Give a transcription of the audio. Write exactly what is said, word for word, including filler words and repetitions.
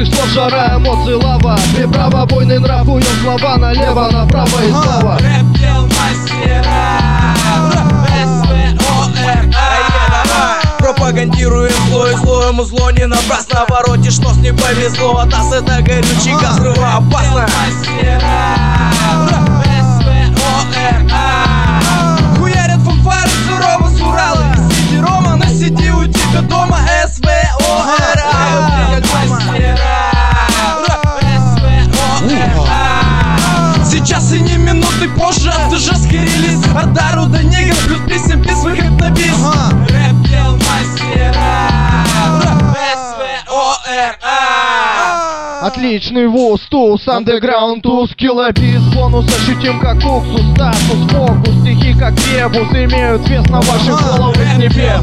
наших слов жара, эмоций, лава. Приправа, буйный нрав, уем слова налево, направо и снова. Рэп дел мастера, эс вэ о эр а. Пропагандируем зло и зло, ему зло не напрасно. Воротишь нос, не повезло, от нас это горючий газ, взрывоопасно. эс вэ о эр а. Хуярят фанфары сурово с Урала. Сиди, Рома, на сиди у тебя дома. эс вэ о эр а. Сейчас и не минуты позже от жесткий релиз. От дару до негр плюс песен без выход на бис. Рэп дел мастера, эс вэ о эр а. Отличный вуз, туз, андеграунд, туз, киллобиз. Бонус ощутим как уксус, статус, фокус. Стихи как ребус имеют вес на ваших головах с небес.